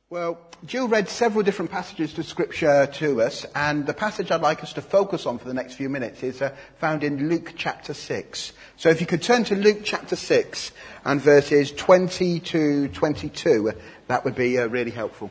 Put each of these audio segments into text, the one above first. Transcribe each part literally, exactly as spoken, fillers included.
Well, Jill read several different passages of Scripture to us, and the passage I'd like us to focus on for the next few minutes is uh, found in Luke chapter six. So if you could turn to Luke chapter six and verses twenty to twenty-two, that would be uh, really helpful.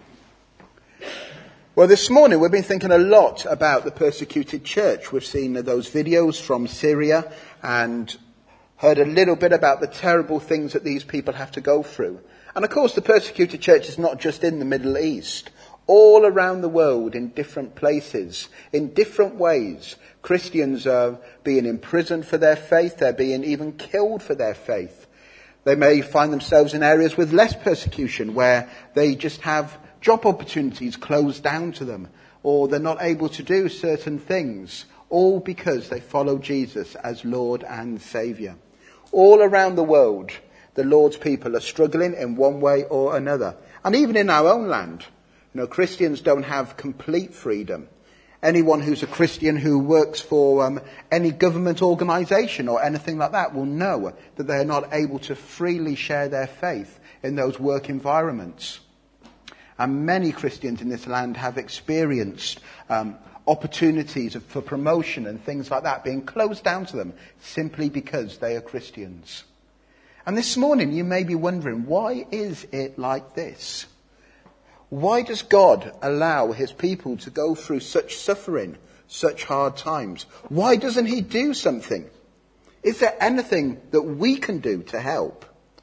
Well, this morning we've been thinking a lot about the persecuted church. We've seen those videos from Syria and heard a little bit about the terrible things that these people have to go through. And of course, the persecuted church is not just in the Middle East. All around the world, in different places, in different ways, Christians are being imprisoned for their faith. They're being even killed for their faith. They may find themselves in areas with less persecution, where they just have job opportunities closed down to them, or they're not able to do certain things, all because they follow Jesus as Lord and Saviour. All around the world, the Lord's people are struggling in one way or another. And even in our own land, you know, Christians don't have complete freedom. Anyone who's a Christian who works for um, any government organisation or anything like that will know that they're not able to freely share their faith in those work environments. And many Christians in this land have experienced um, opportunities for promotion and things like that being closed down to them simply because they are Christians. And this morning you may be wondering, why is it like this? Why does God allow his people to go through such suffering, such hard times? Why doesn't he do something? Is there anything that we can do to help?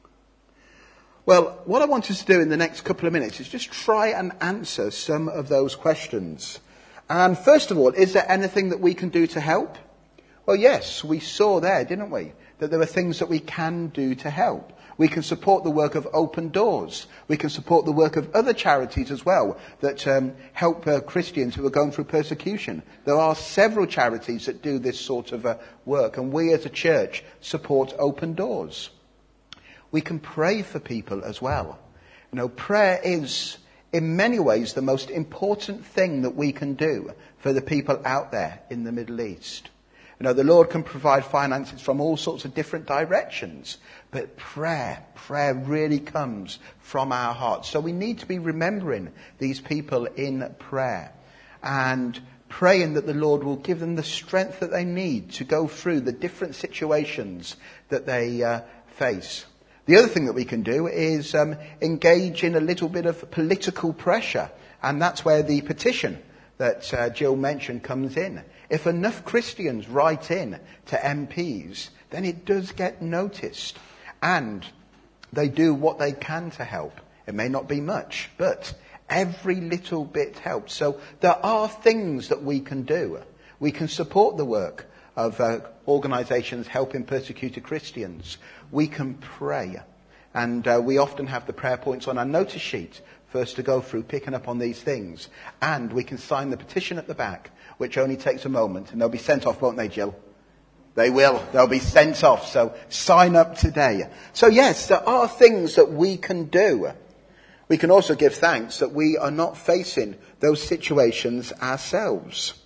Well, what I want us to do in the next couple of minutes is just try and answer some of those questions. And first of all, is there anything that we can do to help? Well, yes, we saw there, didn't we, that there are things that we can do to help. We can support the work of Open Doors. We can support the work of other charities as well that um, help uh, Christians who are going through persecution. There are several charities that do this sort of uh, work, and we as a church support Open Doors. We can pray for people as well. You know, prayer is in many ways the most important thing that we can do for the people out there in the Middle East. You know, the Lord can provide finances from all sorts of different directions, but prayer, prayer really comes from our hearts. So we need to be remembering these people in prayer and praying that the Lord will give them the strength that they need to go through the different situations that they uh, face. The other thing that we can do is um, engage in a little bit of political pressure, and that's where the petition that uh, Jill mentioned comes in. If enough Christians write in to M Ps, then it does get noticed. And they do what they can to help. It may not be much, but every little bit helps. So there are things that we can do. We can support the work of uh, organisations helping persecuted Christians. We can pray. And uh, we often have the prayer points on our notice sheet for us to go through, picking up on these things. And we can sign the petition at the back, which only takes a moment, and they'll be sent off, won't they, Jill? They will. They'll be sent off. So sign up today. So yes, there are things that we can do. We can also give thanks that we are not facing those situations ourselves.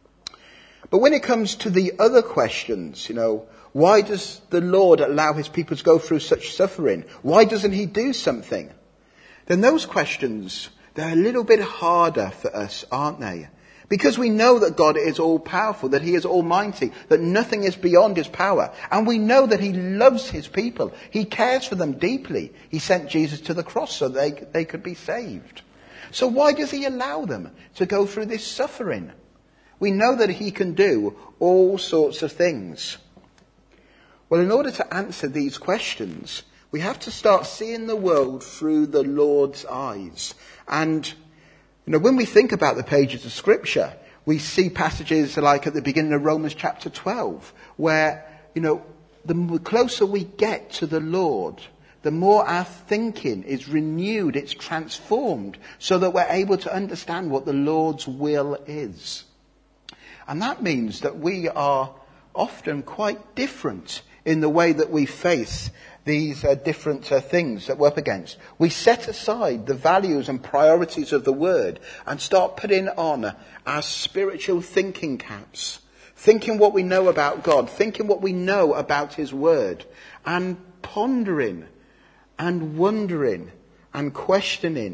But when it comes to the other questions, you know, why does the Lord allow his people to go through such suffering? Why doesn't he do something? Then those questions, they're a little bit harder for us, aren't they? Because we know that God is all-powerful, that he is almighty, that nothing is beyond his power. And we know that he loves his people. He cares for them deeply. He sent Jesus to the cross so they, they could be saved. So why does he allow them to go through this suffering? We know that he can do all sorts of things. Well, in order to answer these questions, we have to start seeing the world through the Lord's eyes. And you know, when we think about the pages of Scripture, we see passages like at the beginning of Romans chapter twelve, where, you know, the closer we get to the Lord, the more our thinking is renewed, it's transformed, so that we're able to understand what the Lord's will is. And that means that we are often quite different in the way that we face these uh, different uh, things that we're up against. We set aside the values and priorities of the Word and start putting on our spiritual thinking caps, thinking what we know about God, thinking what we know about his Word, and pondering and wondering and questioning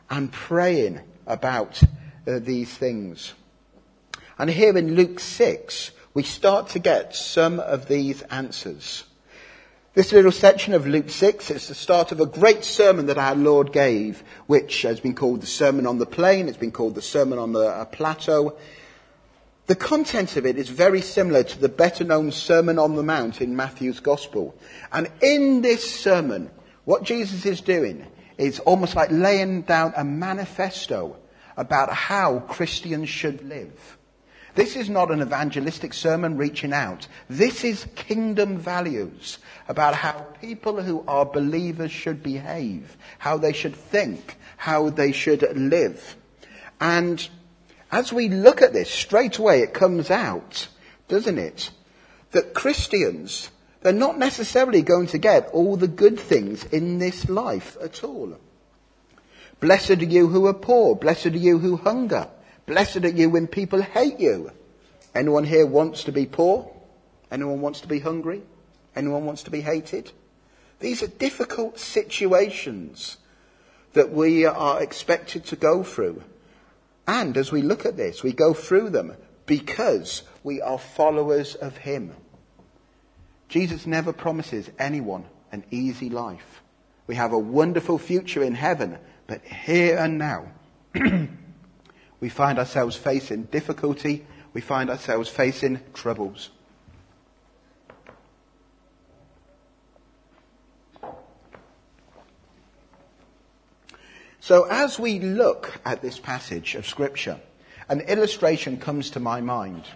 and praying about uh, these things. And here in Luke six, we start to get some of these answers. This little section of Luke six is the start of a great sermon that our Lord gave, which has been called the Sermon on the Plain. It's been called the Sermon on the uh, Plateau. The content of it is very similar to the better-known Sermon on the Mount in Matthew's Gospel. And in this sermon, what Jesus is doing is almost like laying down a manifesto about how Christians should live. This is not an evangelistic sermon reaching out. This is kingdom values about how people who are believers should behave, how they should think, how they should live. And as we look at this, straight away it comes out, doesn't it, that Christians, they're not necessarily going to get all the good things in this life at all. Blessed are you who are poor. Blessed are you who hunger. Blessed are you when people hate you. Anyone here wants to be poor? Anyone wants to be hungry? Anyone wants to be hated? These are difficult situations that we are expected to go through. And as we look at this, we go through them because we are followers of him. Jesus never promises anyone an easy life. We have a wonderful future in heaven, but here and now, we find ourselves facing difficulty. We find ourselves facing troubles. So as we look at this passage of Scripture, an illustration comes to my mind.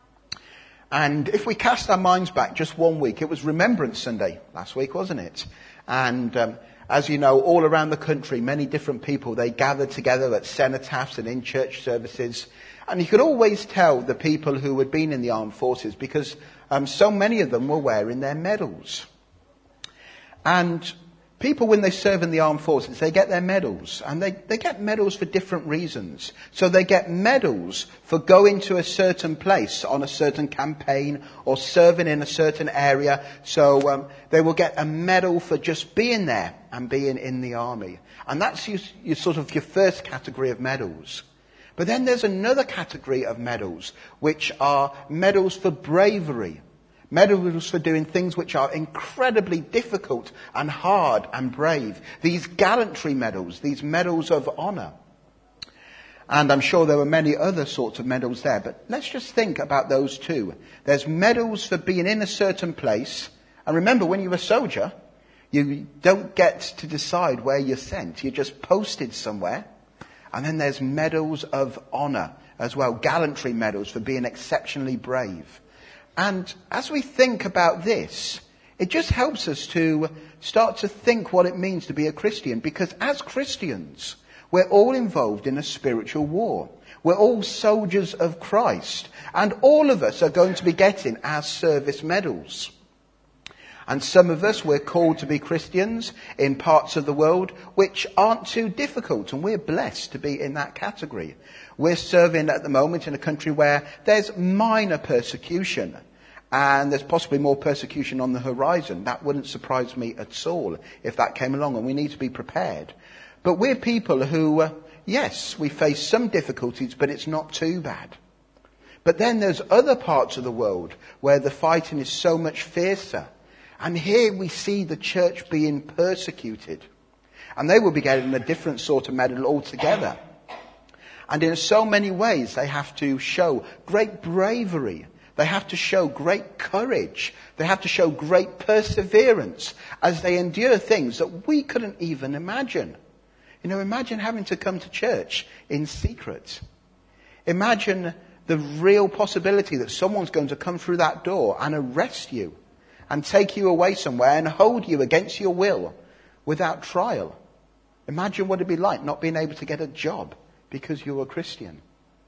And if we cast our minds back just one week, it was Remembrance Sunday last week, wasn't it? And um, as you know, all around the country, many different people, they gathered together at cenotaphs and in church services. And you could always tell the people who had been in the armed forces because um, so many of them were wearing their medals. And people, when they serve in the armed forces, they get their medals. And they, they get medals for different reasons. So they get medals for going to a certain place on a certain campaign or serving in a certain area. So um, they will get a medal for just being there and being in the army. And that's your, your sort of your first category of medals. But then there's another category of medals, which are medals for bravery. Medals for doing things which are incredibly difficult and hard and brave. These gallantry medals, these medals of honour. And I'm sure there were many other sorts of medals there, but let's just think about those two. There's medals for being in a certain place. And remember, when you're a soldier, you don't get to decide where you're sent. You're just posted somewhere. And then there's medals of honour as well, gallantry medals for being exceptionally brave. And as we think about this, it just helps us to start to think what it means to be a Christian. Because as Christians, we're all involved in a spiritual war. We're all soldiers of Christ. And all of us are going to be getting our service medals. And some of us, we're called to be Christians in parts of the world which aren't too difficult. And we're blessed to be in that category. We're serving at the moment in a country where there's minor persecution. And there's possibly more persecution on the horizon. That wouldn't surprise me at all if that came along. And we need to be prepared. But we're people who, uh, yes, we face some difficulties, but it's not too bad. But then there's other parts of the world where the fighting is so much fiercer. And here we see the church being persecuted. And they will be getting a different sort of medal altogether. And in so many ways, they have to show great bravery. They have to show great courage. They have to show great perseverance as they endure things that we couldn't even imagine. You know, imagine having to come to church in secret. Imagine the real possibility that someone's going to come through that door and arrest you and take you away somewhere and hold you against your will without trial. Imagine what it'd be like not being able to get a job because you're a Christian.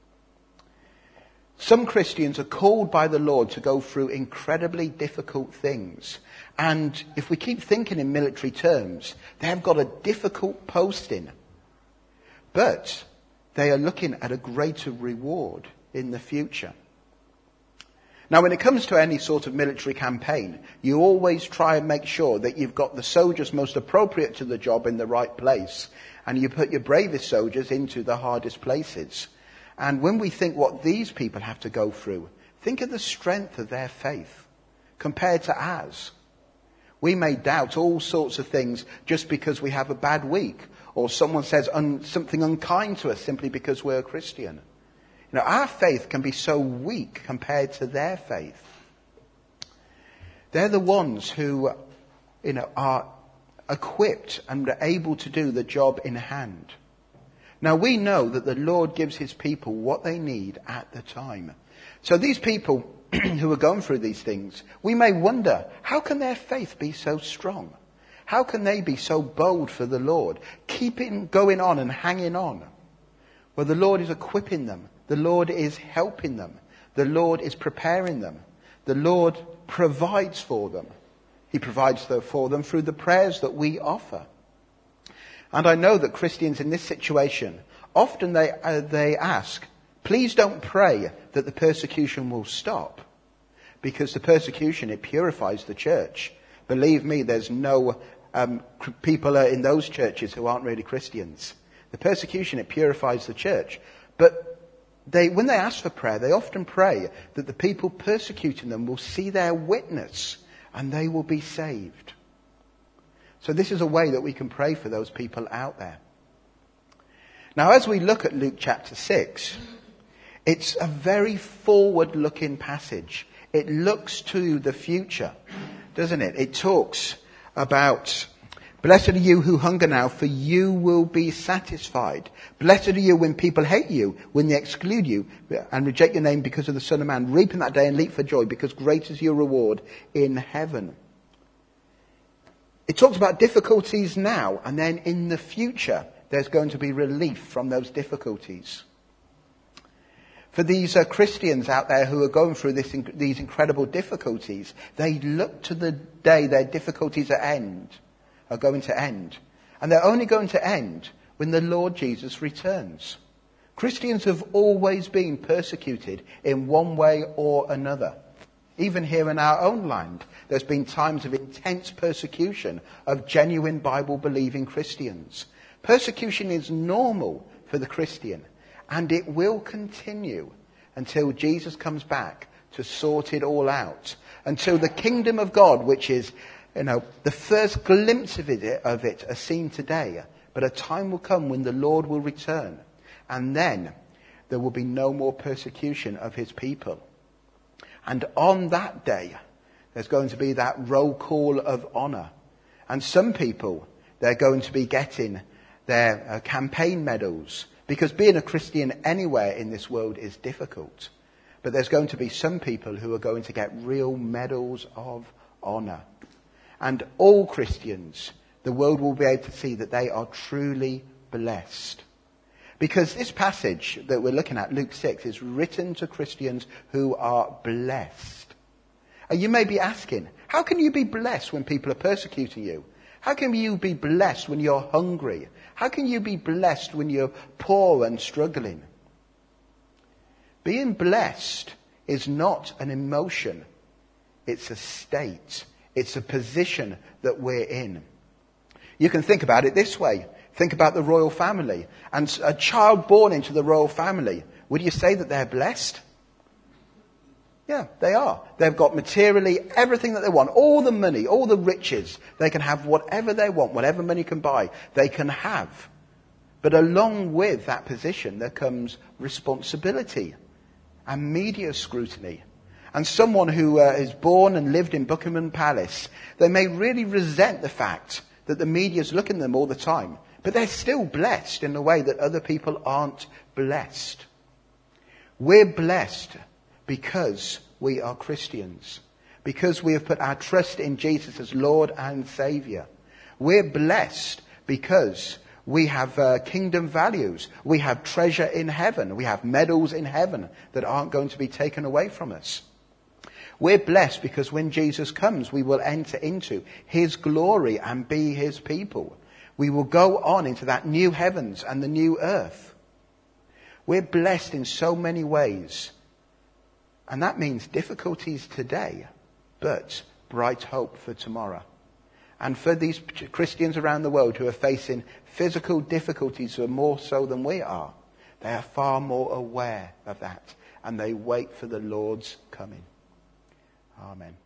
Some Christians are called by the Lord to go through incredibly difficult things. And if we keep thinking in military terms, they have got a difficult posting. But they are looking at a greater reward in the future. Now, when it comes to any sort of military campaign, you always try and make sure that you've got the soldiers most appropriate to the job in the right place, and you put your bravest soldiers into the hardest places. And when we think what these people have to go through, think of the strength of their faith compared to ours. We may doubt all sorts of things just because we have a bad week, or someone says un- something unkind to us simply because we're a Christian. You know, our faith can be so weak compared to their faith. They're the ones who, you know, are equipped and are able to do the job in hand. Now, we know that the Lord gives his people what they need at the time. So these people who are going through these things, we may wonder, how can their faith be so strong? How can they be so bold for the Lord, keeping going on and hanging on? Well, the Lord is equipping them. The Lord is helping them. The Lord is preparing them. The Lord provides for them. He provides for them through the prayers that we offer. And I know that Christians in this situation, often they, uh, they ask, please don't pray that the persecution will stop. Because the persecution, it purifies the church. Believe me, there's no um, people in those churches who aren't really Christians. The persecution, it purifies the church. But they, when they ask for prayer, they often pray that the people persecuting them will see their witness and they will be saved. So this is a way that we can pray for those people out there. Now, as we look at Luke chapter six, it's a very forward-looking passage. It looks to the future, doesn't it? It talks about, blessed are you who hunger now, for you will be satisfied. Blessed are you when people hate you, when they exclude you and reject your name because of the Son of Man. Reap in that day and leap for joy, because great is your reward in heaven. It talks about difficulties now, and then in the future, there's going to be relief from those difficulties. For these uh, Christians out there who are going through this, inc- these incredible difficulties, they look to the day their difficulties are end, are going to end. And they're only going to end when the Lord Jesus returns. Christians have always been persecuted in one way or another. Even here in our own land, there's been times of intense persecution of genuine Bible-believing Christians. Persecution is normal for the Christian, and it will continue until Jesus comes back to sort it all out. Until the kingdom of God, which is, you know, the first glimpse of it, of it are seen today. But a time will come when the Lord will return, and then there will be no more persecution of his people. And on that day, there's going to be that roll call of honour. And some people, they're going to be getting their uh, campaign medals, because being a Christian anywhere in this world is difficult. But there's going to be some people who are going to get real medals of honour. And all Christians, the world will be able to see that they are truly blessed. Because this passage that we're looking at, Luke six, is written to Christians who are blessed. And you may be asking, how can you be blessed when people are persecuting you? How can you be blessed when you're hungry? How can you be blessed when you're poor and struggling? Being blessed is not an emotion. It's a state. It's a position that we're in. You can think about it this way. Think about the royal family. And a child born into the royal family, would you say that they're blessed? Yeah, they are. They've got materially everything that they want. All the money, all the riches. They can have whatever they want, whatever money can buy, they can have. But along with that position, there comes responsibility and media scrutiny. And someone who uh, is born and lived in Buckingham Palace, they may really resent the fact that the media's looking at them all the time. But they're still blessed in a way that other people aren't blessed. We're blessed because we are Christians. Because we have put our trust in Jesus as Lord and Saviour. We're blessed because we have uh, kingdom values. We have treasure in heaven. We have medals in heaven that aren't going to be taken away from us. We're blessed because when Jesus comes, we will enter into his glory and be his people. We will go on into that new heavens and the new earth. We're blessed in so many ways. And that means difficulties today, but bright hope for tomorrow. And for these Christians around the world who are facing physical difficulties who are more so than we are, they are far more aware of that. And they wait for the Lord's coming. Amen.